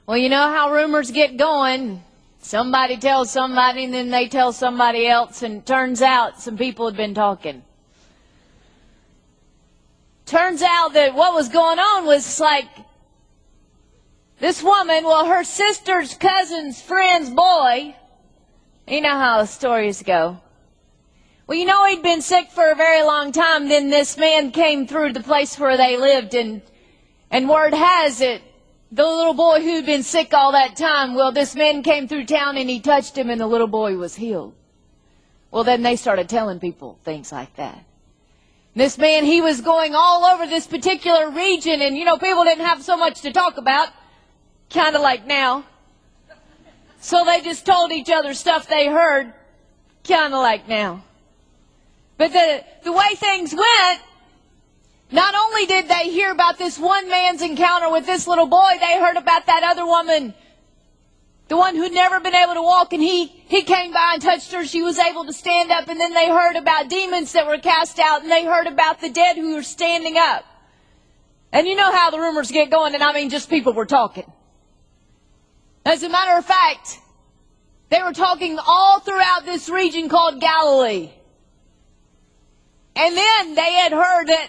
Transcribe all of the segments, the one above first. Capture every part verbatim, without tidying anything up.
Well, you know how rumors get going. Somebody tells somebody, and then they tell somebody else, and it turns out some people had been talking. Turns out that what was going on was like this woman, well, her sister's cousin's friend's boy. You know how the stories go. Well, you know he'd been sick for a very long time. Then this man came through the place where they lived, and and word has it, the little boy who'd been sick all that time, well, this man came through town and he touched him and the little boy was healed. Well, then they started telling people things like that. This man, he was going all over this particular region, and, you know, people didn't have so much to talk about, kind of like now. So they just told each other stuff they heard, kind of like now. But the, the way things went, not only did they hear about this one man's encounter with this little boy, they heard about that other woman, the one who'd never been able to walk, and he, he came by and touched her. She was able to stand up, and then they heard about demons that were cast out, and they heard about the dead who were standing up. And you know how the rumors get going, and I mean just people were talking. As a matter of fact, they were talking all throughout this region called Galilee. And then they had heard that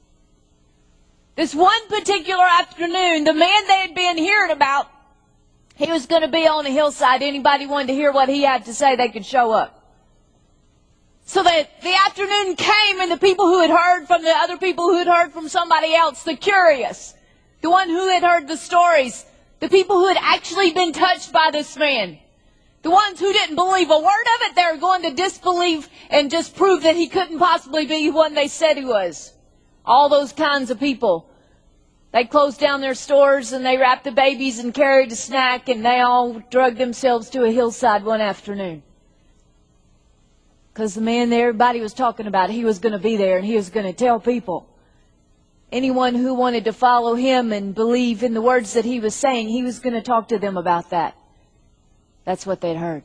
this one particular afternoon, the man they had been hearing about, he was going to be on the hillside. Anybody wanted to hear what he had to say, they could show up. So that the afternoon came, and the people who had heard from the other people who had heard from somebody else, the curious, the one who had heard the stories, the people who had actually been touched by this man, the ones who didn't believe a word of it, they were going to disbelieve and just prove that he couldn't possibly be one they said he was. All those kinds of people. They closed down their stores and they wrapped the babies and carried a snack, and they all drugged themselves to a hillside one afternoon. Because the man that everybody was talking about, he was going to be there and he was going to tell people. Anyone who wanted to follow him and believe in the words that he was saying, he was going to talk to them about that. That's what they'd heard.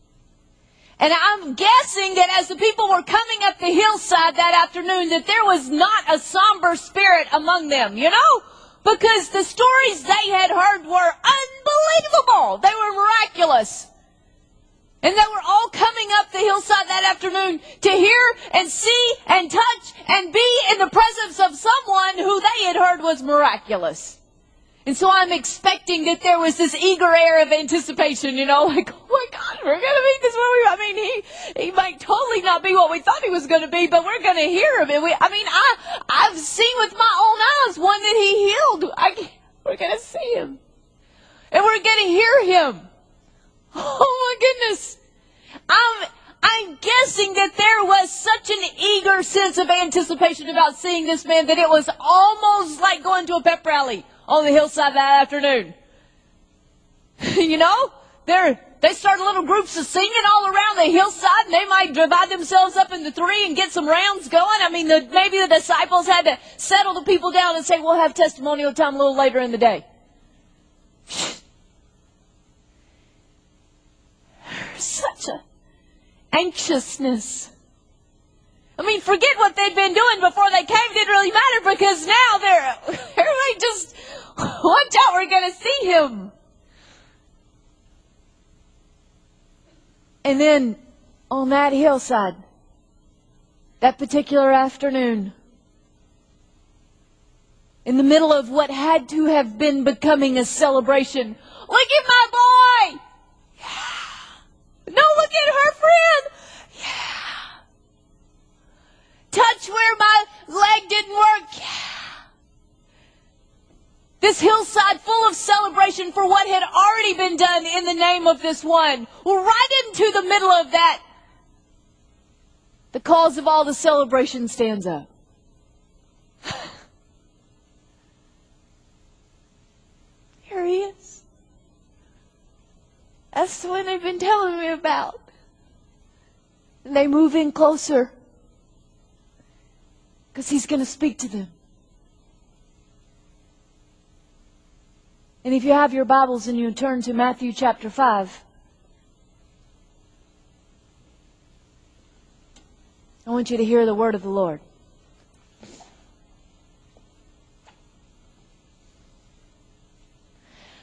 And I'm guessing that as the people were coming up the hillside that afternoon, that there was not a somber spirit among them, you know? Because the stories they had heard were unbelievable. They were miraculous. And they were all coming up the hillside that afternoon to hear and see and touch and be in the presence of someone who they had heard was miraculous. And so I'm expecting that there was this eager air of anticipation, you know, like, oh my God, we're going to meet this one. I mean, he, he might totally not be what we thought he was going to be, but we're going to hear him. And we, I mean, I, I've seen with my own eyes one that he healed. I, we're going to see him. And we're going to hear him. Oh my goodness. I'm, I'm guessing that there was such an eager sense of anticipation about seeing this man that it was almost like going to a pep rally on the hillside that afternoon. You know, they're, they started little groups of singing all around the hillside, and they might divide themselves up into three and get some rounds going. I mean, the, maybe the disciples had to settle the people down and say, we'll have testimonial time a little later in the day. Such a anxiousness. I mean, forget what they'd been doing before they came. It didn't really matter, because now they're, everybody just, watch out, we're going to see him. And then on that hillside, that particular afternoon, in the middle of what had to have been becoming a celebration, look at my boy! Yeah. No, look at her friend! Yeah. Touch where my leg didn't work. Yeah. This hillside full of celebration for what had already been done in the name of this one. Right into the middle of that, the cause of all the celebration stands up. Here he is. That's the one they've been telling me about. And they move in closer, because he's going to speak to them. And if you have your Bibles and you turn to Matthew chapter five, I want you to hear the word of the Lord.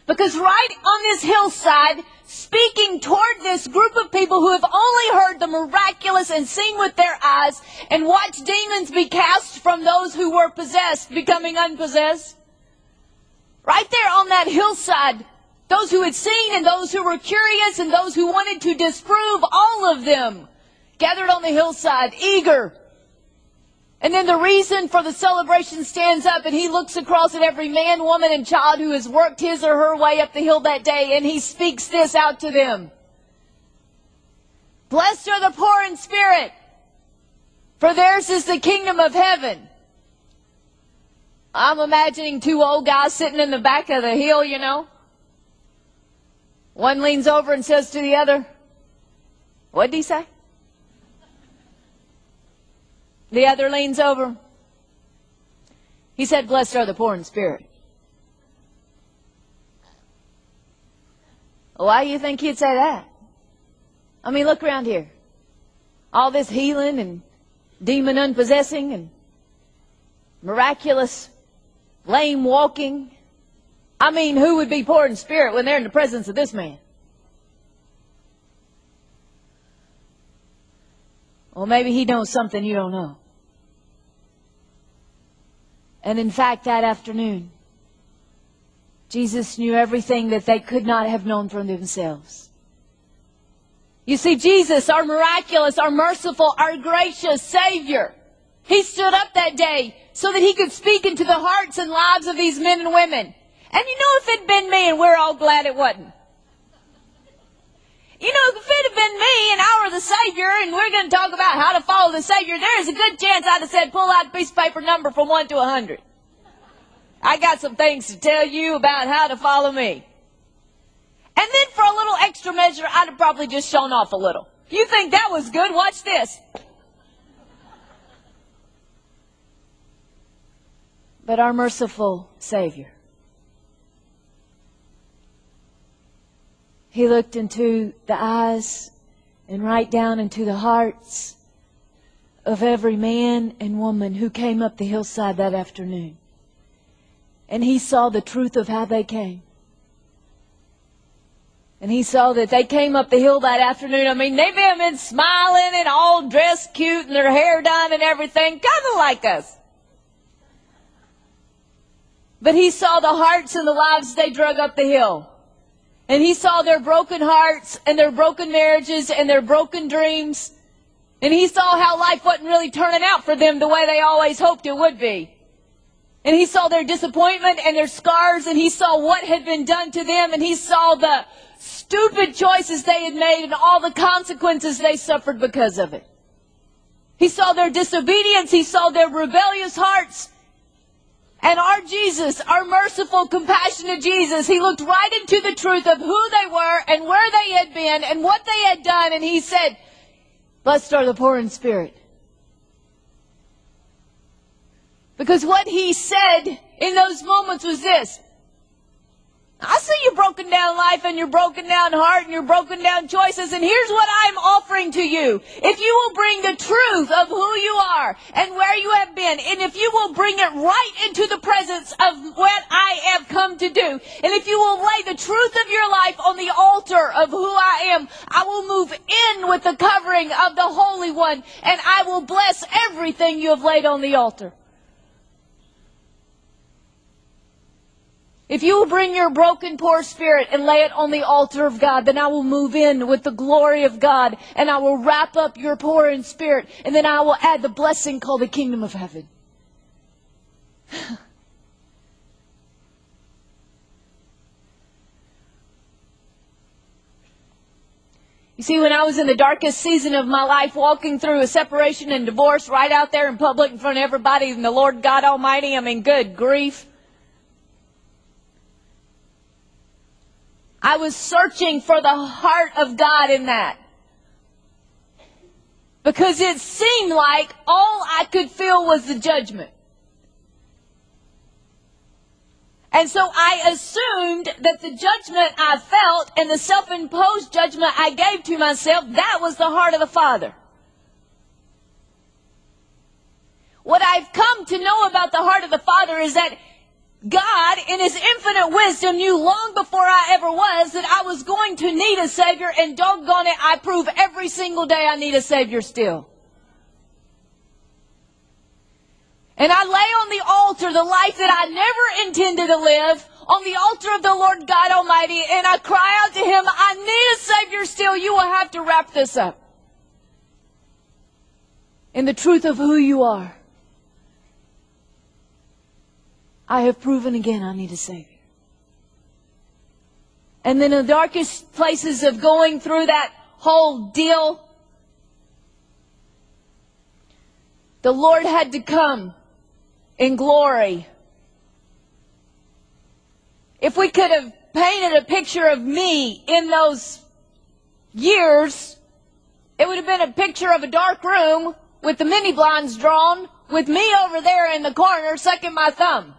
Because right on this hillside, speaking toward this group of people who have only heard the miraculous and seen with their eyes and watched demons be cast from those who were possessed, becoming unpossessed. Right there on that hillside, those who had seen and those who were curious and those who wanted to disprove, all of them gathered on the hillside, eager. And then the reason for the celebration stands up, and he looks across at every man, woman, and child who has worked his or her way up the hill that day, and he speaks this out to them. Blessed are the poor in spirit, for theirs is the kingdom of heaven. I'm imagining two old guys sitting in the back of the hill, you know. One leans over and says to the other, what did he say? The other leans over. He said, blessed are the poor in spirit. Why do you think he'd say that? I mean, look around here. All this healing and demon unpossessing and miraculous lame walking. I mean, who would be poor in spirit when they're in the presence of this man? Well, maybe he knows something you don't know. And in fact, that afternoon, Jesus knew everything that they could not have known for themselves. You see, Jesus, our miraculous, our merciful, our gracious Savior, He stood up that day so that He could speak into the hearts and lives of these men and women. And you know, if it'd been me, and we're all glad it wasn't. You know, if it had been me and I were the Savior and we're going to talk about how to follow the Savior, there is a good chance I'd have said, pull out a piece of paper number from one to a hundred. I got some things to tell you about how to follow me. And then for a little extra measure, I'd have probably just shown off a little. You think that was good? Watch this. But our merciful Savior, He looked into the eyes and right down into the hearts of every man and woman who came up the hillside that afternoon. And He saw the truth of how they came. And He saw that they came up the hill that afternoon. I mean, they may have been smiling and all dressed cute and their hair done and everything, kind of like us. But He saw the hearts and the lives they drug up the hill. And He saw their broken hearts and their broken marriages and their broken dreams. And He saw how life wasn't really turning out for them the way they always hoped it would be. And He saw their disappointment and their scars, and He saw what had been done to them, and He saw the stupid choices they had made and all the consequences they suffered because of it. He saw their disobedience. He saw their rebellious hearts. And our Jesus, our merciful, compassionate Jesus, He looked right into the truth of who they were and where they had been and what they had done. And He said, blessed are the poor in spirit. Because what He said in those moments was this. I see your broken down life and your broken down heart and your broken down choices, and here's what I'm offering to you. If you will bring the truth of who you are and where you have been, and if you will bring it right into the presence of what I have come to do, and if you will lay the truth of your life on the altar of who I am, I will move in with the covering of the Holy One, and I will bless everything you have laid on the altar. If you will bring your broken, poor spirit and lay it on the altar of God, then I will move in with the glory of God, and I will wrap up your poor in spirit, and then I will add the blessing called the kingdom of heaven. You see, when I was in the darkest season of my life, walking through a separation and divorce right out there in public in front of everybody, and the Lord God Almighty, I mean, good grief. I was searching for the heart of God in that. Because it seemed like all I could feel was the judgment. And so I assumed that the judgment I felt and the self-imposed judgment I gave to myself, that was the heart of the Father. What I've come to know about the heart of the Father is that God, in His infinite wisdom, knew long before I ever was that I was going to need a Savior, and doggone it, I prove every single day I need a Savior still. And I lay on the altar the life that I never intended to live, on the altar of the Lord God Almighty, and I cry out to Him, I need a Savior still. You will have to wrap this up in the truth of who you are. I have proven again I need a Savior. And then in the darkest places of going through that whole deal, the Lord had to come in glory. If we could have painted a picture of me in those years, it would have been a picture of a dark room with the mini blinds drawn, with me over there in the corner sucking my thumb.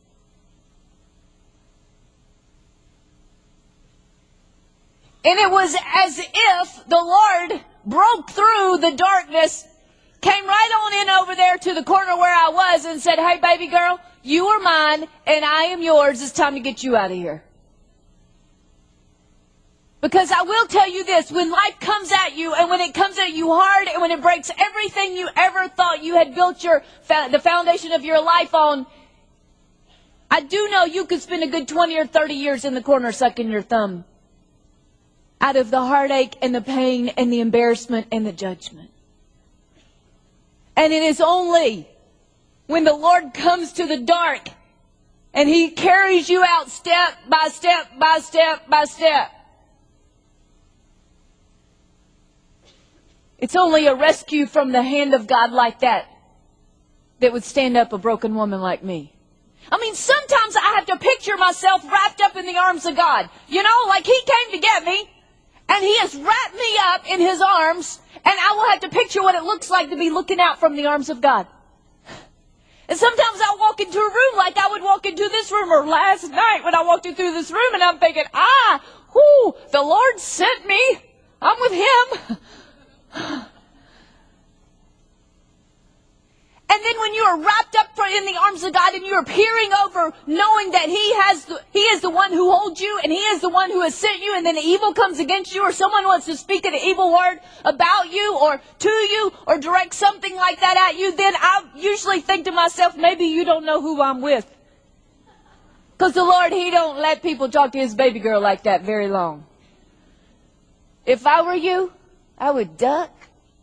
And it was as if the Lord broke through the darkness, came right on in over there to the corner where I was and said, hey, baby girl, you are mine and I am yours. It's time to get you out of here. Because I will tell you this, when life comes at you and when it comes at you hard and when it breaks everything you ever thought you had built your the foundation of your life on, I do know you could spend a good twenty or thirty years in the corner sucking your thumb out of the heartache and the pain and the embarrassment and the judgment. And it is only when the Lord comes to the dark and He carries you out step by step by step by step. It's only a rescue from the hand of God like that that would stand up a broken woman like me. I mean, sometimes I have to picture myself wrapped up in the arms of God. You know, like He came to get me, and He has wrapped me up in His arms, and I will have to picture what it looks like to be looking out from the arms of God. And sometimes I walk into a room like I would walk into this room, or last night when I walked in through this room, and I'm thinking, ah, whoo, the Lord sent me. I'm with Him. And then when you are wrapped up in the arms of God and you are peering over, knowing that He has, the, He is the one who holds you and He is the one who has sent you, and then evil comes against you, or someone wants to speak an evil word about you or to you or direct something like that at you, then I usually think to myself, maybe you don't know who I'm with. Because the Lord, He don't let people talk to His baby girl like that very long. If I were you, I would duck.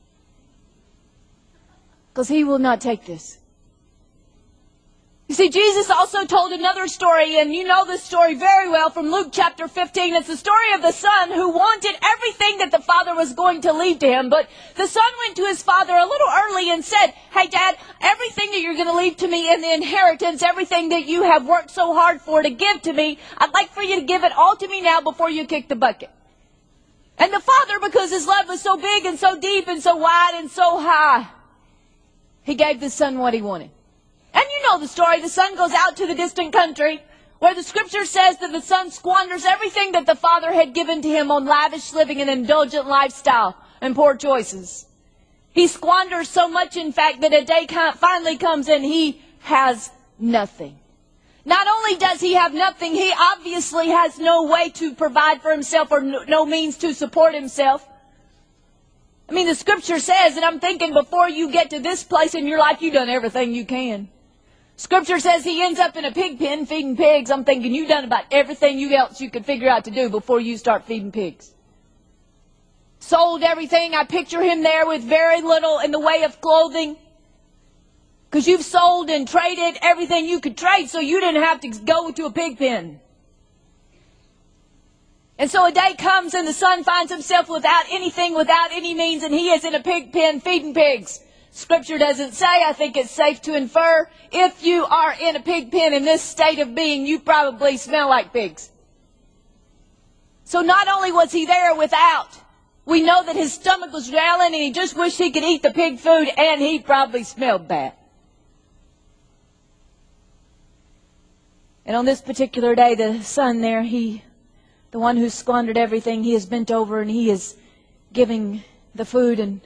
Because He will not take this. You see, Jesus also told another story, and you know this story very well from Luke chapter fifteen. It's the story of the son who wanted everything that the father was going to leave to him. But the son went to his father a little early and said, hey, Dad, everything that you're going to leave to me in the inheritance, everything that you have worked so hard for to give to me, I'd like for you to give it all to me now before you kick the bucket. And the father, because his love was so big and so deep and so wide and so high, he gave the son what he wanted. And you know the story. The son goes out to the distant country where the scripture says that the son squanders everything that the father had given to him on lavish living and indulgent lifestyle and poor choices. He squanders so much, in fact, that a day finally comes and he has nothing. Not only does he have nothing, he obviously has no way to provide for himself or no means to support himself. I mean, the scripture says, and I'm thinking before you get to this place in your life, you've done everything you can. Scripture says he ends up in a pig pen feeding pigs. I'm thinking you've done about everything you else you could figure out to do before you start feeding pigs. Sold everything. I picture him there with very little in the way of clothing. Because you've sold and traded everything you could trade so you didn't have to go to a pig pen. And so a day comes and the son finds himself without anything, without any means, and he is in a pig pen feeding pigs. Scripture doesn't say, I think it's safe to infer, if you are in a pig pen in this state of being, you probably smell like pigs. So not only was he there without, we know that his stomach was growling and he just wished he could eat the pig food, and he probably smelled bad. And on this particular day, the son there, he, the one who squandered everything, he is bent over and he is giving the food. And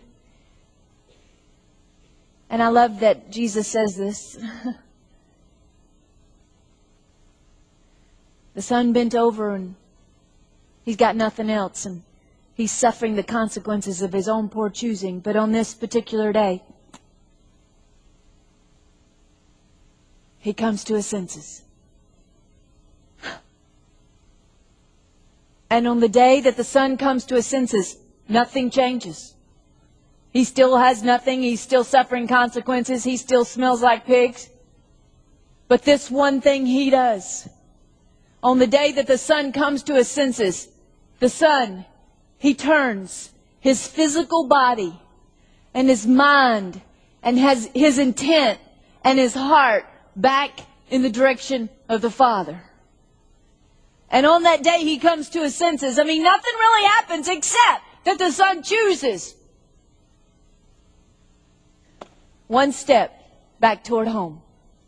and I love that Jesus says this. The son bent over and he's got nothing else, and he's suffering the consequences of his own poor choosing. But on this particular day, he comes to his senses. And on the day that the son comes to his senses, nothing changes. He still has nothing. He's still suffering consequences. He still smells like pigs. But this one thing he does. On the day that the son comes to his senses, the son, he turns his physical body and his mind and has his intent and his heart back in the direction of the Father. And on that day he comes to his senses. I mean, nothing really happens except that the son chooses one step back toward home.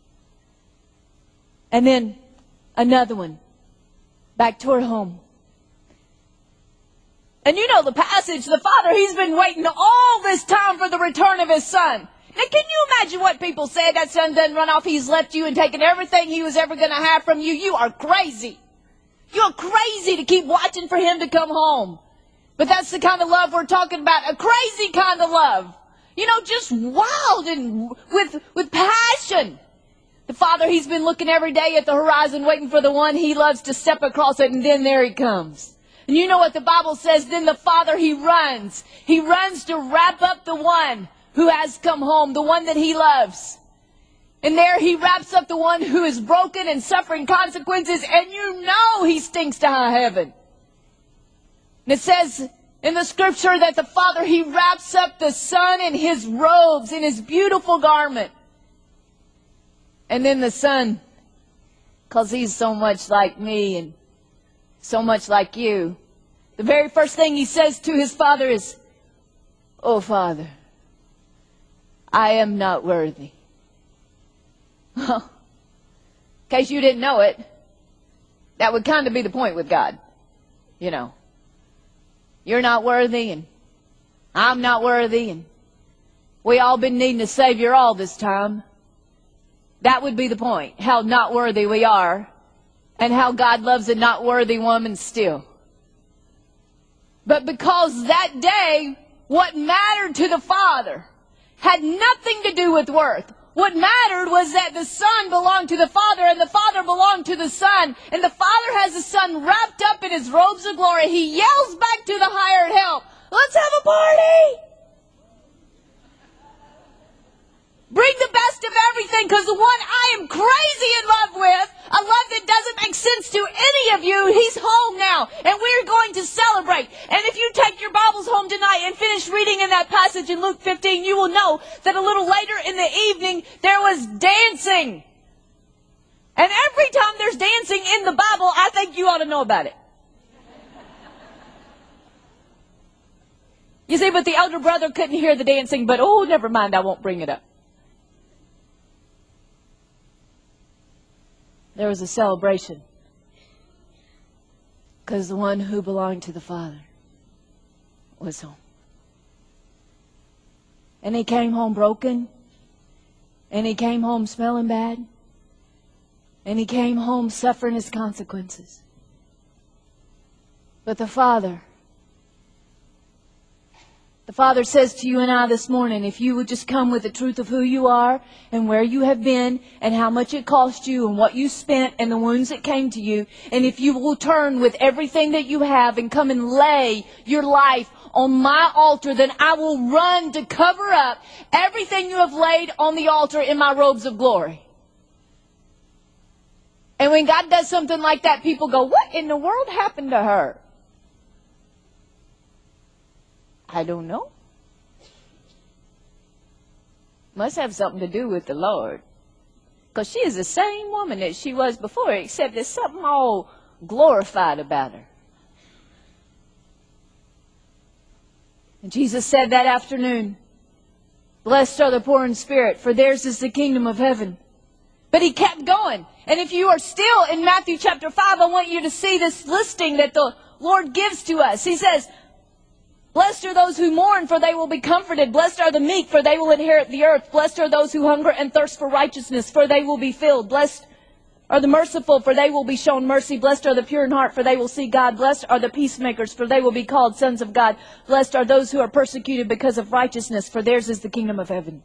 And then another one back toward home. And you know the passage, the father, he's been waiting all this time for the return of his son. Now, can you imagine what people said? That son doesn't run off. He's left you and taken everything he was ever going to have from you. You are crazy. You're crazy to keep watching for him to come home. But that's the kind of love we're talking about. A crazy kind of love. You know, just wild and with, with passion. The father, he's been looking every day at the horizon, waiting for the one he loves to step across it, and then there he comes. And you know what the Bible says? Then the father, he runs. He runs to wrap up the one who has come home, the one that he loves. And there he wraps up the one who is broken and suffering consequences, and you know he stinks to high heaven. And it says in the scripture that the father, he wraps up the son in his robes, in his beautiful garment. And then the son, because he's so much like me and so much like you, the very first thing he says to his father is, "Oh, Father, I am not worthy." In case you didn't know it, that would kind of be the point with God. You know, you're not worthy and I'm not worthy and we all been needing a Savior all this time. That would be the point, how not worthy we are and how God loves a not worthy woman still. But because that day, what mattered to the Father had nothing to do with worth. What mattered was that the Son belonged to the Father and the Father belonged to the Son. And the Father has the Son wrapped up in his robes of glory. He yells back to the hired help, "Let's have a party! Bring the best of everything, because the one I am crazy in love with, a love that doesn't make sense to any of you, he's home now, and we're going to celebrate." And if you take your Bibles home tonight and finish reading in that passage in Luke fifteen, you will know that a little later in the evening, there was dancing. And every time there's dancing in the Bible, I think you ought to know about it. You see, but the elder brother couldn't hear the dancing, but oh, never mind, I won't bring it up. There was a celebration because the one who belonged to the Father was home. And he came home broken, and he came home smelling bad, and he came home suffering his consequences. But the Father, the Father says to you and I this morning, if you would just come with the truth of who you are and where you have been and how much it cost you and what you spent and the wounds that came to you, and if you will turn with everything that you have and come and lay your life on my altar, then I will run to cover up everything you have laid on the altar in my robes of glory. And when God does something like that, people go, "What in the world happened to her?" I don't know. Must have something to do with the Lord. Because she is the same woman that she was before, except there's something all glorified about her. And Jesus said that afternoon, "Blessed are the poor in spirit, for theirs is the kingdom of heaven." But he kept going. And if you are still in Matthew chapter five, I want you to see this listing that the Lord gives to us. He says, "Blessed are those who mourn, for they will be comforted. Blessed are the meek, for they will inherit the earth. Blessed are those who hunger and thirst for righteousness, for they will be filled. Blessed are the merciful, for they will be shown mercy. Blessed are the pure in heart, for they will see God. Blessed are the peacemakers, for they will be called sons of God. Blessed are those who are persecuted because of righteousness, for theirs is the kingdom of heaven.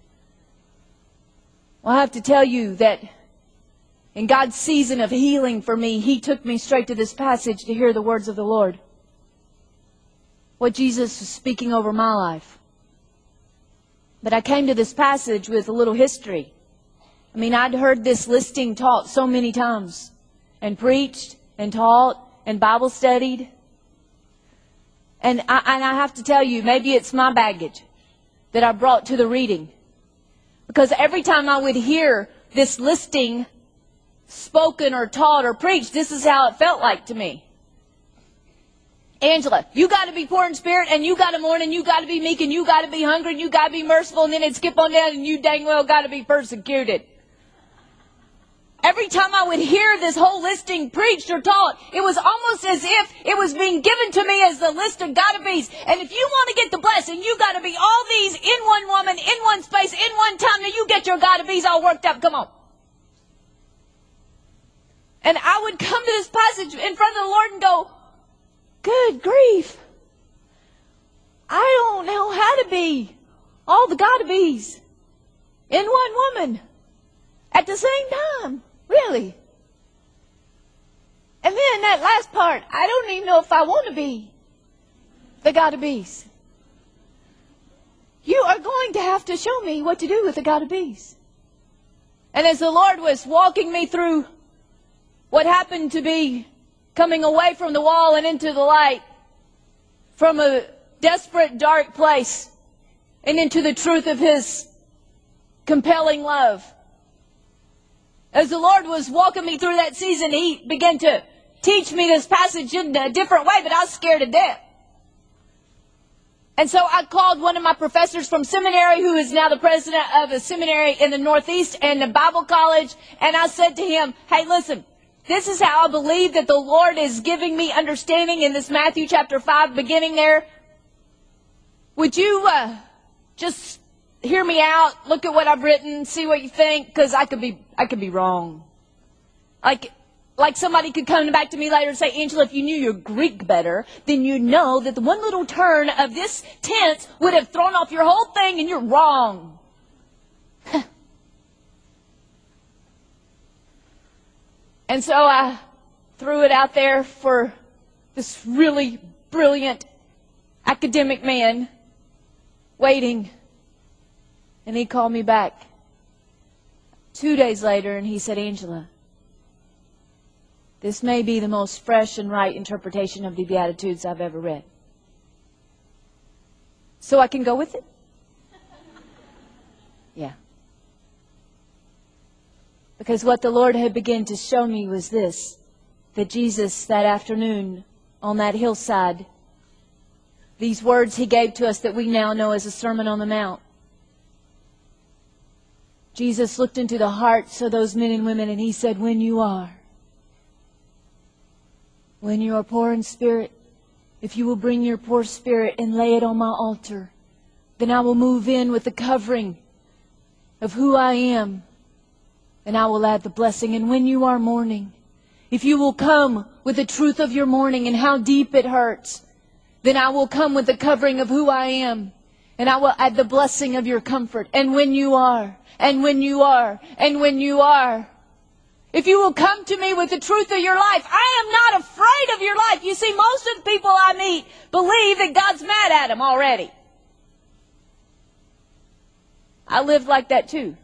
Well, I have to tell you that in God's season of healing for me, He took me straight to this passage to hear the words of the Lord. What Jesus was speaking over my life. But I came to this passage with a little history. I mean, I'd heard this listing taught so many times, and preached, and taught, and Bible studied. And I, and I have to tell you, maybe it's my baggage that I brought to the reading. Because every time I would hear this listing spoken or taught or preached, this is how it felt like to me. Angela, you got to be poor in spirit, and you got to mourn, and you got to be meek, and you got to be hungry, and you got to be merciful, and then it'd skip on down, and you dang well got to be persecuted. Every time I would hear this whole listing preached or taught, it was almost as if it was being given to me as the list of gotta be's. And if you want to get the blessing, you got to be all these in one woman, in one space, in one time, and you get your gotta be's all worked up. Come on. And I would come to this passage in front of the Lord and go, good grief. I don't know how to be all the gotta be's in one woman at the same time. Really? And then that last part, I don't even know if I want to be the gotta be's. You are going to have to show me what to do with the gotta be's. And as the Lord was walking me through what happened to be coming away from the wall and into the light, from a desperate, dark place and into the truth of His compelling love. As the Lord was walking me through that season, He began to teach me this passage in a different way, but I was scared to death. And so I called one of my professors from seminary, who is now the president of a seminary in the Northeast and a Bible college, and I said to him, hey, listen, this is how I believe that the Lord is giving me understanding in this Matthew chapter five, beginning there. Would you uh, just hear me out, look at what I've written, see what you think, because I could be I could be wrong. Like, like somebody could come back to me later and say, Angela, if you knew your Greek better, then you'd know that the one little turn of this tense would have thrown off your whole thing, and you're wrong. And so I threw it out there for this really brilliant academic man waiting. And he called me back two days later, and he said, Angela, this may be the most fresh and right interpretation of the Beatitudes I've ever read. So I can go with it? Yeah. Because what the Lord had begun to show me was this, that Jesus that afternoon on that hillside, these words He gave to us that we now know as the Sermon on the Mount, Jesus looked into the hearts of those men and women, and He said, when you are, when you are poor in spirit, if you will bring your poor spirit and lay it on my altar, then I will move in with the covering of who I am, and I will add the blessing. And when you are mourning, if you will come with the truth of your mourning and how deep it hurts, then I will come with the covering of who I am, and I will add the blessing of your comfort. And when you are, and when you are, and when you are, if you will come to me with the truth of your life, I am not afraid of your life. You see, most of the people I meet believe that God's mad at them already. I lived like that too.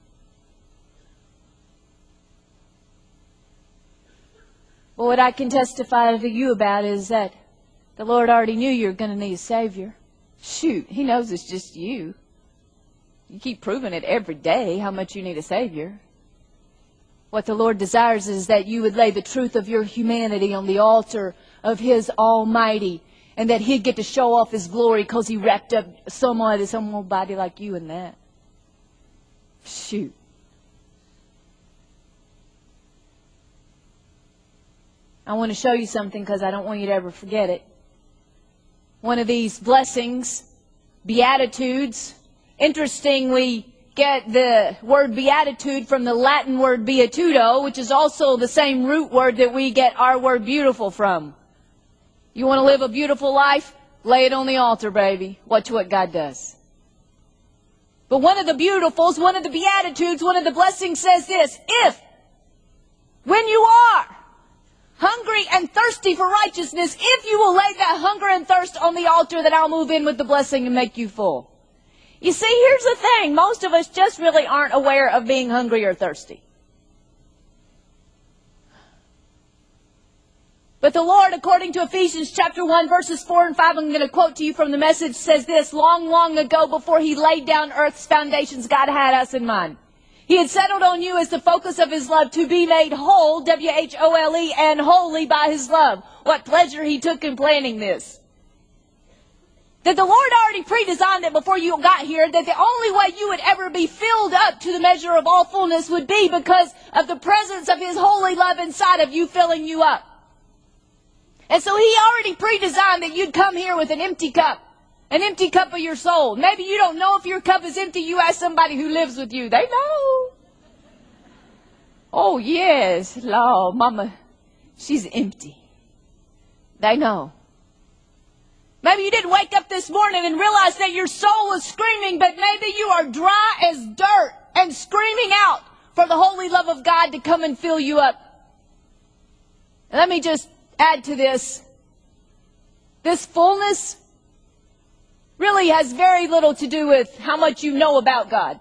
But what I can testify to you about is that the Lord already knew you were going to need a Savior. Shoot, He knows it's just you. You keep proving it every day how much you need a Savior. What the Lord desires is that you would lay the truth of your humanity on the altar of His Almighty, and that He'd get to show off His glory because He wrapped up somebody, some old body like you in that. Shoot. I want to show you something because I don't want you to ever forget it. One of these blessings, Beatitudes, interestingly, get the word beatitude from the Latin word beatudo, which is also the same root word that we get our word beautiful from. You want to live a beautiful life? Lay it on the altar, baby. Watch what God does. But one of the beautifuls, one of the beatitudes, one of the blessings says this: if, when you are hungry and thirsty for righteousness, if you will lay that hunger and thirst on the altar, then I'll move in with the blessing and make you full. You see, here's the thing. Most of us just really aren't aware of being hungry or thirsty. But the Lord, according to Ephesians chapter one, verses four and five, I'm going to quote to you from the Message, says this: long, long ago, before He laid down earth's foundations, God had us in mind. He had settled on you as the focus of His love to be made whole, W H O L E, and holy by His love. What pleasure He took in planning this. That the Lord already pre-designed it before you got here, that the only way you would ever be filled up to the measure of all fullness would be because of the presence of His holy love inside of you, filling you up. And so He already pre-designed that you'd come here with an empty cup. An empty cup of your soul. Maybe you don't know if your cup is empty. You ask somebody who lives with you. They know. Oh, yes. Lord, Mama, she's empty. They know. Maybe you didn't wake up this morning and realize that your soul was screaming, but maybe you are dry as dirt and screaming out for the holy love of God to come and fill you up. And let me just add to this. This fullness really has very little to do with how much you know about God.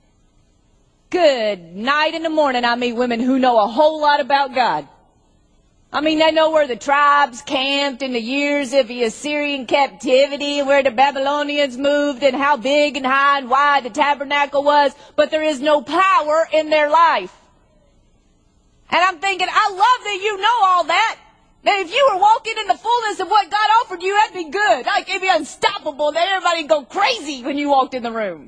Good night in the morning, I meet women who know a whole lot about God. I mean, they know where the tribes camped in the years of the Assyrian captivity, and where the Babylonians moved, and how big and high and wide the tabernacle was, but there is no power in their life. And I'm thinking, I love that you know all that. That if you were walking in the fullness of what God offered you, that'd be good. Like, it'd be unstoppable, that everybody'd go crazy when you walked in the room.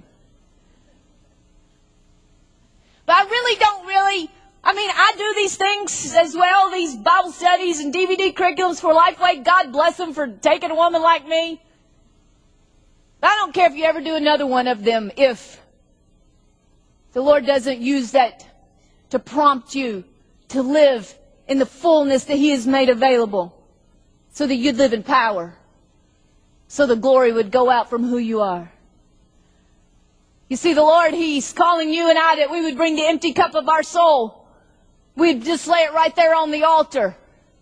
But I really don't really... I mean, I do these things as well, these Bible studies and D V D curriculums for Lifeway. God bless them for taking a woman like me. But I don't care if you ever do another one of them if the Lord doesn't use that to prompt you to live in the fullness that He has made available so that you'd live in power, so the glory would go out from who you are. You see, the Lord, He's calling you and I that we would bring the empty cup of our soul. We'd just lay it right there on the altar.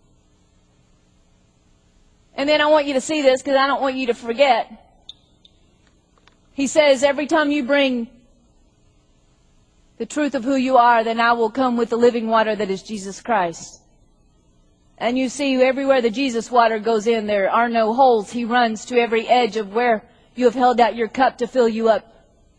And then I want you to see this because I don't want you to forget. He says, every time you bring the truth of who you are, then I will come with the living water that is Jesus Christ. And you see, everywhere the Jesus water goes in, there are no holes. He runs to every edge of where you have held out your cup to fill you up.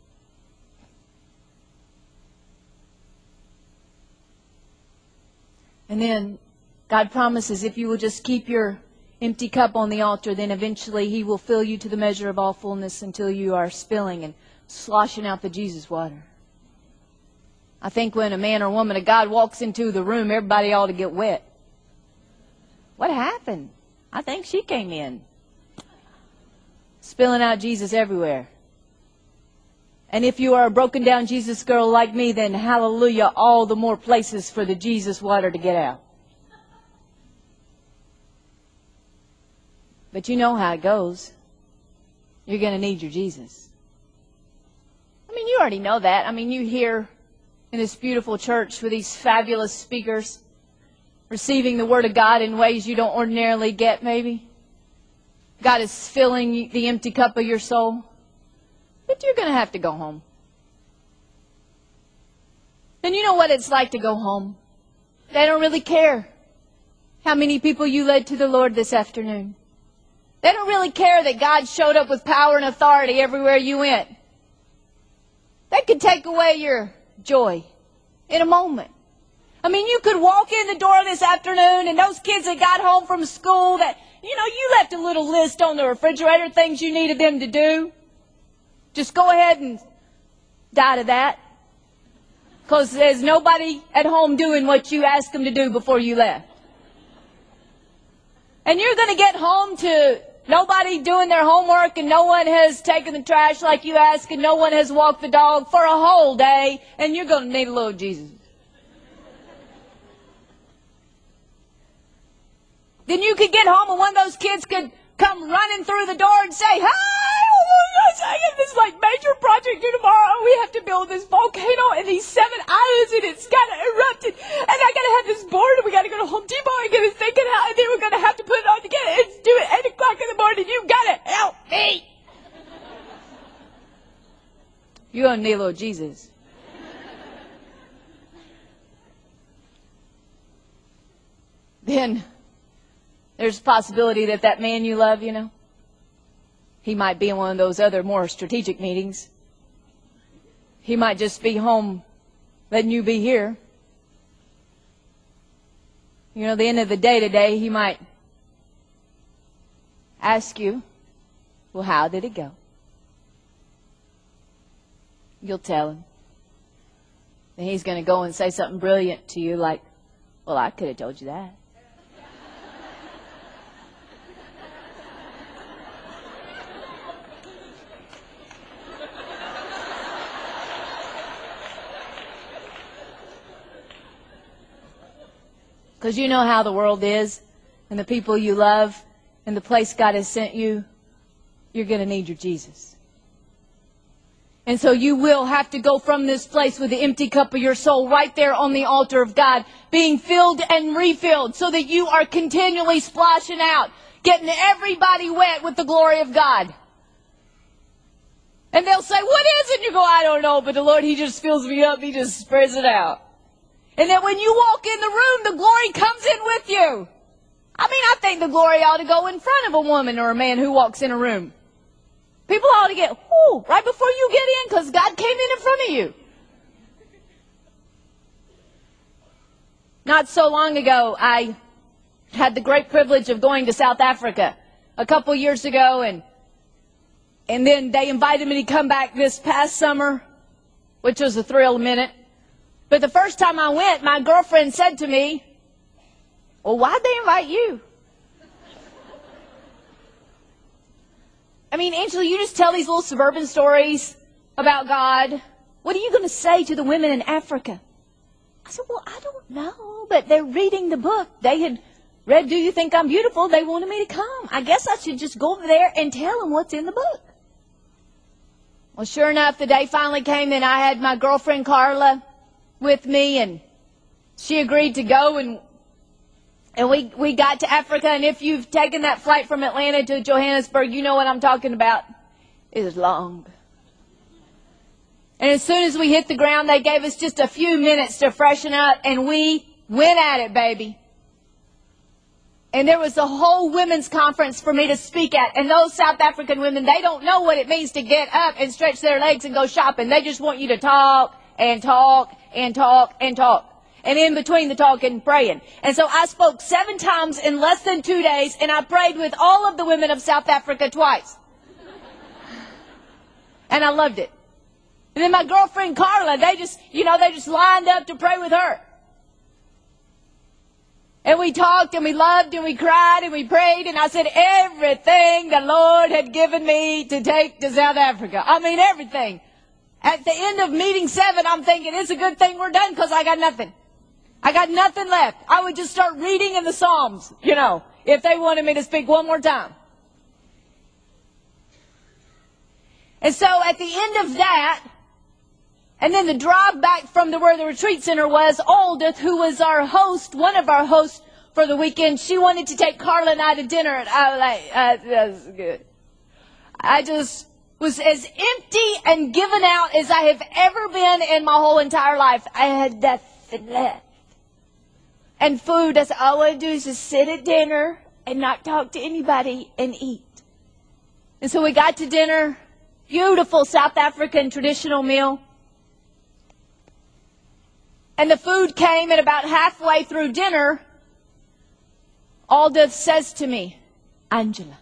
And then God promises if you will just keep your empty cup on the altar, then eventually He will fill you to the measure of all fullness until you are spilling and sloshing out the Jesus water. I think when a man or woman of God walks into the room, everybody ought to get wet. What happened? I think she came in. Spilling out Jesus everywhere. And if you are a broken down Jesus girl like me, then hallelujah, all the more places for the Jesus water to get out. But you know how it goes. You're going to need your Jesus. I mean, you already know that. I mean, you hear in this beautiful church with these fabulous speakers receiving the Word of God in ways you don't ordinarily get, maybe. God is filling the empty cup of your soul. But you're going to have to go home. And you know what it's like to go home. They don't really care how many people you led to the Lord this afternoon. They don't really care that God showed up with power and authority everywhere you went. They could take away your joy in a moment. I mean, you could walk in the door this afternoon and those kids that got home from school that, you know, you left a little list on the refrigerator, things you needed them to do. Just go ahead and die to that. Because there's nobody at home doing what you asked them to do before you left. And you're going to get home to Nobody doing their homework, and no one has taken the trash like you ask, and no one has walked the dog for a whole day, and you're going to need a little Jesus. Then you could get home and one of those kids could come running through the door and say, "Hi, oh my gosh, I have this like major project due tomorrow. We have to build this volcano in these seven islands, and it's kind of erupted. And I got to have this board, and we got to go to Home Depot and get it thinking out, and then we're going to have to put it on together. It's due at eight o'clock in the morning. You got to help me." You're going to need a little Jesus. Then there's a possibility that that man you love, you know, he might be in one of those other more strategic meetings. He might just be home letting you be here. You know, at the end of the day today, he might ask you, "Well, how did it go?" You'll tell him. And he's going to go and say something brilliant to you like, "Well, I could have told you that." Because you know how the world is, and the people you love, and the place God has sent you, you're going to need your Jesus. And so you will have to go from this place with the empty cup of your soul right there on the altar of God, being filled and refilled so that you are continually splashing out, getting everybody wet with the glory of God. And they'll say, "What is it?" And you go, "I don't know, but the Lord, He just fills me up. He just spreads it out." And then when you walk in the room, the glory comes in with you. I mean, I think the glory ought to go in front of a woman or a man who walks in a room. People ought to get, whoo, right before you get in, because God came in in front of you. Not so long ago, I had the great privilege of going to South Africa a couple years ago, and and then they invited me to come back this past summer, which was a thrill a minute. But the first time I went, my girlfriend said to me, "Well, why'd they invite you?" I mean, Angela, you just tell these little suburban stories about God. What are you going to say to the women in Africa? I said, "Well, I don't know, but they're reading the book. They had read Do You Think I'm Beautiful? They wanted me to come. I guess I should just go over there and tell them what's in the book." Well, sure enough, the day finally came, and I had my girlfriend Carla with me, and she agreed to go, and and we we got to Africa. And if you've taken that flight from Atlanta to Johannesburg, you know what I'm talking about. It is long. And as soon as we hit the ground, they gave us just a few minutes to freshen up, and we went at it, baby. And there was a whole women's conference for me to speak at. And those South African women, they don't know what it means to get up and stretch their legs and go shopping. They just want you to talk and talk and talk and talk. And in between the talking, praying. And so I spoke seven times in less than two days, and I prayed with all of the women of South Africa twice. And I loved it. And then my girlfriend Carla, they just, you know, they just lined up to pray with her. And we talked, and we loved, and we cried, and we prayed, and I said everything the Lord had given me to take to South Africa. I mean, everything. At the end of meeting seven, I'm thinking, it's a good thing we're done, because I got nothing. I got nothing left. I would just start reading in the Psalms, you know, if they wanted me to speak one more time. And so at the end of that, and then the drive back from the, where the retreat center was, Aldith, who was our host, one of our hosts for the weekend, she wanted to take Carla and I to dinner, and I was like, uh, that's good. I just was as empty and given out as I have ever been in my whole entire life. I had nothing left. And food, that's all I want to do is just sit at dinner and not talk to anybody and eat. And so we got to dinner, beautiful South African traditional meal. And the food came, and about halfway through dinner, Aldith says to me, "Angela,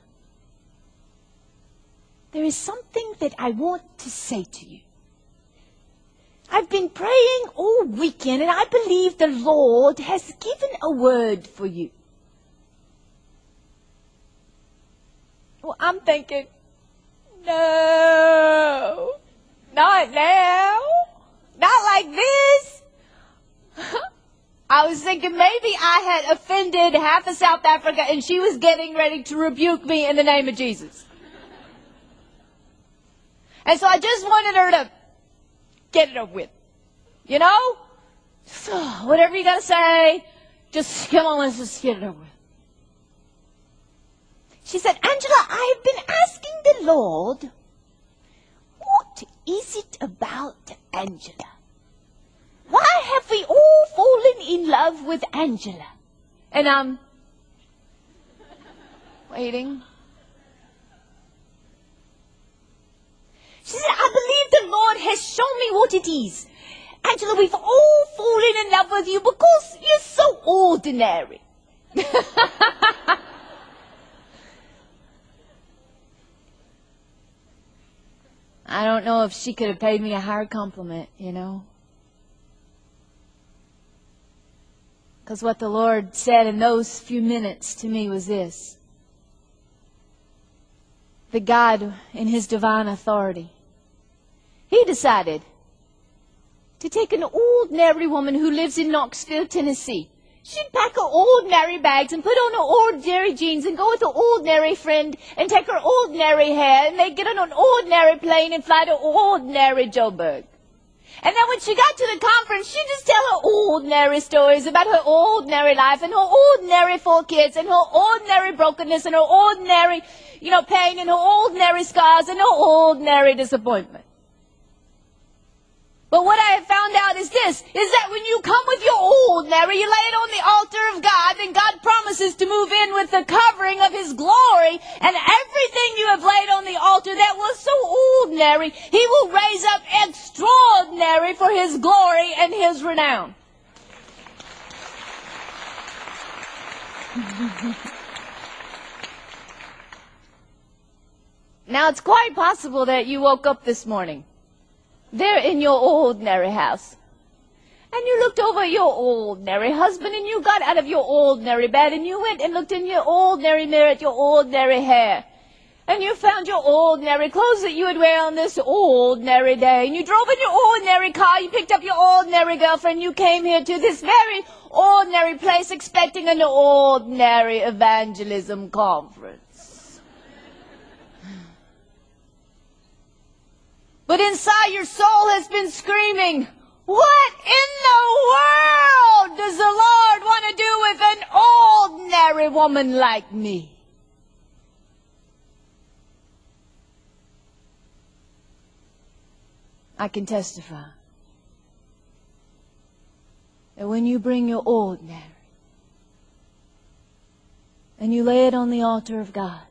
there is something that I want to say to you. I've been praying all weekend, and I believe the Lord has given a word for you. Well, I'm thinking, no, not now, not like this. I was thinking maybe I had offended half of South Africa and she was getting ready to rebuke me in the name of Jesus. And so I just wanted her to get it over with. You know? So, whatever you gotta say, just come on, let's just get it over with. She said, Angela, I have been asking the Lord, what is it about Angela? Why have we all fallen in love with Angela? And I'm waiting. She said, I believe the Lord has shown me what it is. Angela, we've all fallen in love with you because you're so ordinary. I don't know if she could have paid me a higher compliment, you know. Because what the Lord said in those few minutes to me was this. That God, in His divine authority, He decided to take an ordinary woman who lives in Knoxville, Tennessee. She'd pack her ordinary bags and put on her ordinary jeans and go with her ordinary friend and take her ordinary hair and they'd get on an ordinary plane and fly to ordinary Joburg. And then when she got to the conference, she'd just tell her ordinary stories about her ordinary life and her ordinary four kids and her ordinary brokenness and her ordinary, you know, pain and her ordinary scars and her ordinary disappointment. But what I have found out is this, is that when you come with your ordinary, you lay it on the altar of God, then God promises to move in with the covering of His glory, and everything you have laid on the altar that was so ordinary, He will raise up extraordinary for His glory and His renown. Now, it's quite possible that you woke up this morning there in your ordinary house. And you looked over at your ordinary husband and you got out of your ordinary bed and you went and looked in your ordinary mirror at your ordinary hair. And you found your ordinary clothes that you would wear on this ordinary day. And you drove in your ordinary car, you picked up your ordinary girlfriend, you came here to this very ordinary place expecting an ordinary evangelism conference. But inside your soul has been screaming, what in the world does the Lord want to do with an ordinary woman like me? I can testify that when you bring your ordinary and you lay it on the altar of God,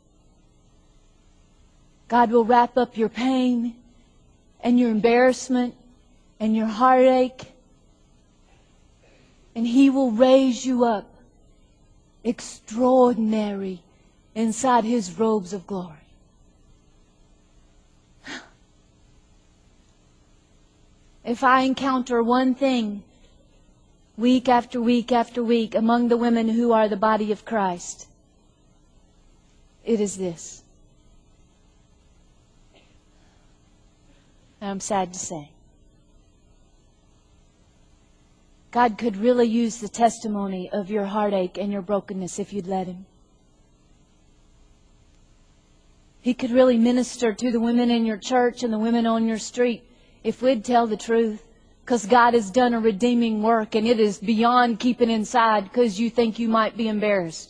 God will wrap up your pain and your embarrassment and your heartache, and He will raise you up extraordinary inside His robes of glory. If I encounter one thing week after week after week among the women who are the body of Christ, it is this. And I'm sad to say, God could really use the testimony of your heartache and your brokenness if you'd let Him. He could really minister to the women in your church and the women on your street if we'd tell the truth. Because God has done a redeeming work and it is beyond keeping inside because you think you might be embarrassed.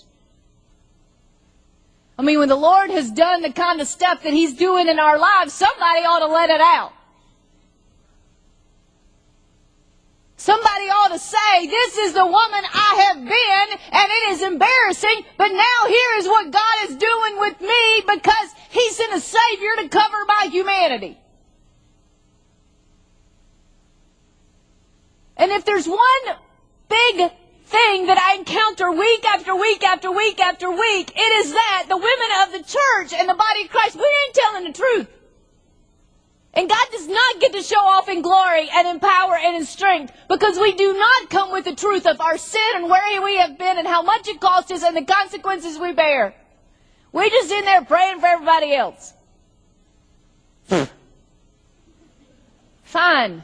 I mean, when the Lord has done the kind of stuff that He's doing in our lives, somebody ought to let it out. Somebody ought to say, this is the woman I have been, and it is embarrassing, but now here is what God is doing with me because He sent a Savior to cover my humanity. And if there's one big thing that I encounter week after week after week after week, it is that the women of the church and the body of Christ, we ain't telling the truth. And God does not get to show off in glory and in power and in strength because we do not come with the truth of our sin and where we have been and how much it cost us and the consequences we bear. We just in there praying for everybody else. Fine.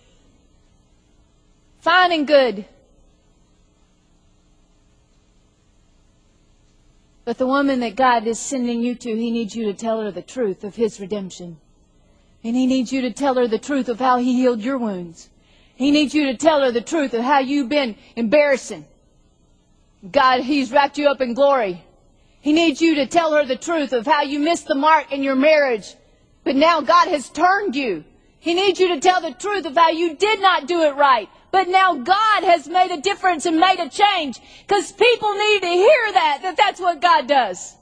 Fine and good. But the woman that God is sending you to, He needs you to tell her the truth of His redemption. And He needs you to tell her the truth of how He healed your wounds. He needs you to tell her the truth of how you've been embarrassing. God, He's wrapped you up in glory. He needs you to tell her the truth of how you missed the mark in your marriage, but now God has turned you. He needs you to tell the truth of how you did not do it right, but now God has made a difference and made a change, because people need to hear that, that that's what God does.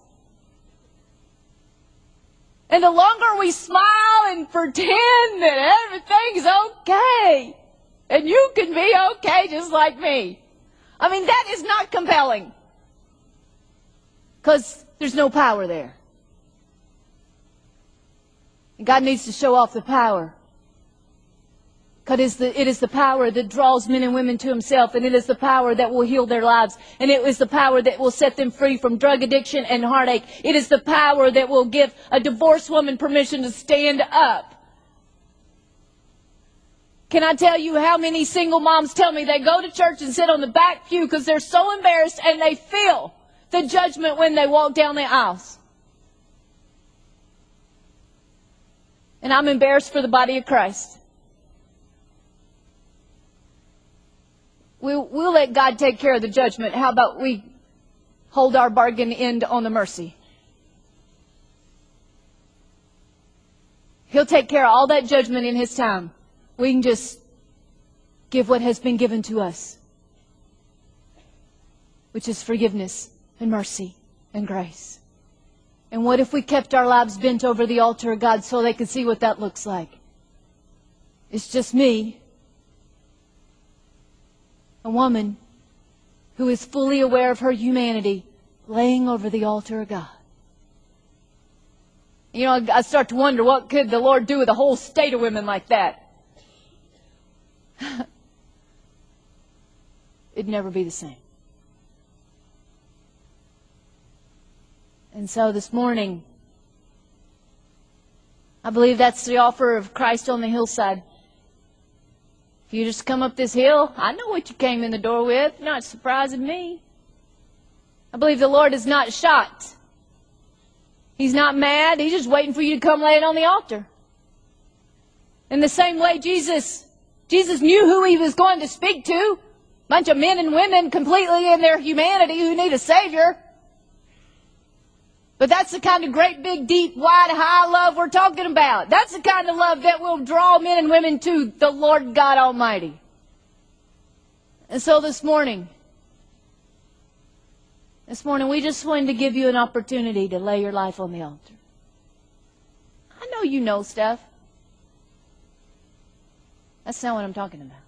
And the longer we smile and pretend that everything's okay, and you can be okay just like me, I mean, that is not compelling. Because there's no power there. And God needs to show off the power. Because it is the power that draws men and women to Himself. And it is the power that will heal their lives. And it is the power that will set them free from drug addiction and heartache. It is the power that will give a divorced woman permission to stand up. Can I tell you how many single moms tell me they go to church and sit on the back pew because they're so embarrassed and they feel the judgment when they walk down the aisles. And I'm embarrassed for the body of Christ. We'll, we'll let God take care of the judgment. How about we hold our bargain end on the mercy? He'll take care of all that judgment in His time. We can just give what has been given to us, which is forgiveness and mercy and grace. And what if we kept our lives bent over the altar of God so they could see what that looks like? It's just me, a woman who is fully aware of her humanity, laying over the altar of God. You know, I start to wonder, what could the Lord do with a whole state of women like that? It'd never be the same. And so this morning, I believe that's the offer of Christ on the hillside. If you just come up this hill, I know what you came in the door with. You're not surprising me. I believe the Lord is not shocked. He's not mad. He's just waiting for you to come lay it on the altar. In the same way, Jesus, Jesus knew who He was going to speak to. A bunch of men and women completely in their humanity who need a Savior. But that's the kind of great, big, deep, wide, high love we're talking about. That's the kind of love that will draw men and women to the Lord God Almighty. And so this morning, this morning we just wanted to give you an opportunity to lay your life on the altar. I know you know stuff. That's not what I'm talking about.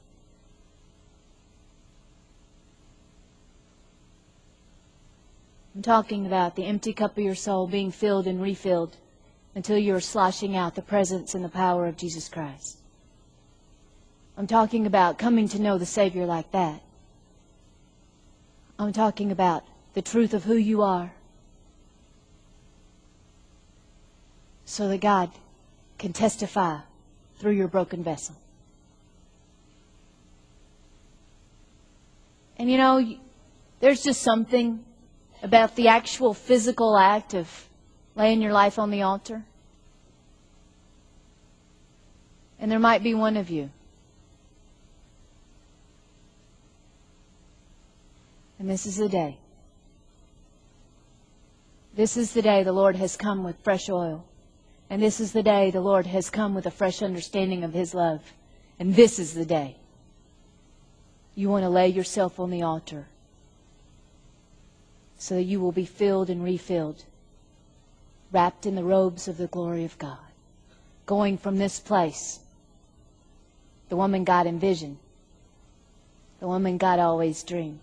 I'm talking about the empty cup of your soul being filled and refilled until you are sloshing out the presence and the power of Jesus Christ. I'm talking about coming to know the Savior like that. I'm talking about the truth of who you are, so that God can testify through your broken vessel. And you know, there's just something about the actual physical act of laying your life on the altar. And there might be one of you. And this is the day. This is the day the Lord has come with fresh oil. And this is the day the Lord has come with a fresh understanding of His love. And this is the day you want to lay yourself on the altar, so that you will be filled and refilled, wrapped in the robes of the glory of God, going from this place, the woman God envisioned, the woman God always dreamed,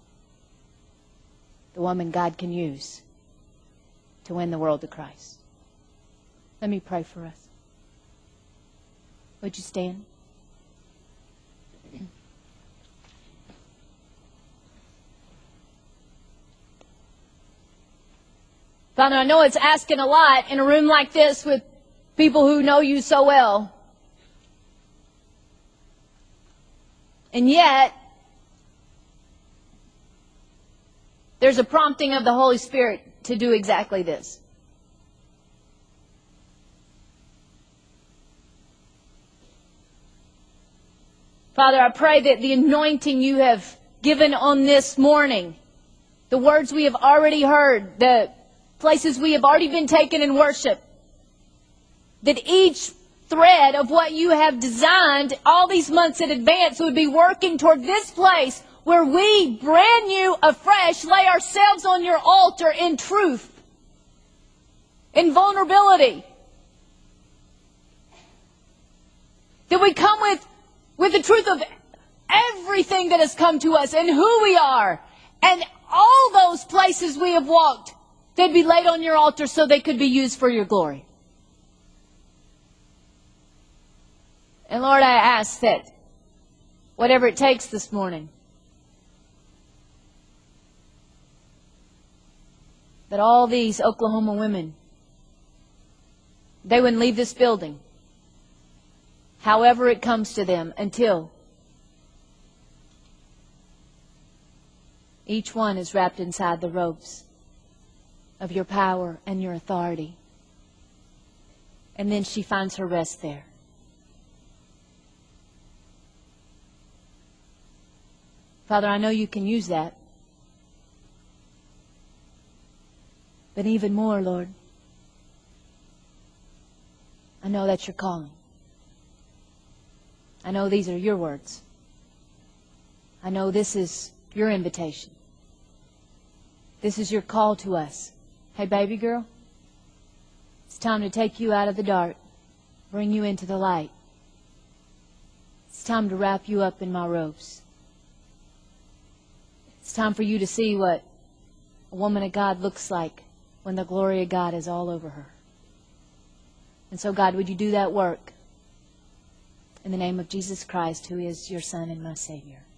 the woman God can use to win the world to Christ. Let me pray for us. Would you stand? Father, I know it's asking a lot in a room like this with people who know you so well. And yet, there's a prompting of the Holy Spirit to do exactly this. Father, I pray that the anointing you have given on this morning, the words we have already heard, the places we have already been taken in worship, that each thread of what you have designed all these months in advance would be working toward this place where we, brand new, afresh, lay ourselves on your altar in truth, in vulnerability. That we come with, with the truth of everything that has come to us and who we are. And all those places we have walked, they'd be laid on your altar so they could be used for your glory. And Lord, I ask that whatever it takes this morning, that all these Oklahoma women, they wouldn't leave this building, however it comes to them, until each one is wrapped inside the robes of your power and your authority. And then she finds her rest there. Father, I know you can use that. But even more, Lord, I know that's your calling. I know these are your words. I know this is your invitation. This is your call to us. Hey, baby girl, it's time to take you out of the dark, bring you into the light. It's time to wrap you up in my robes. It's time for you to see what a woman of God looks like when the glory of God is all over her. And so, God, would you do that work in the name of Jesus Christ, who is your Son and my Savior.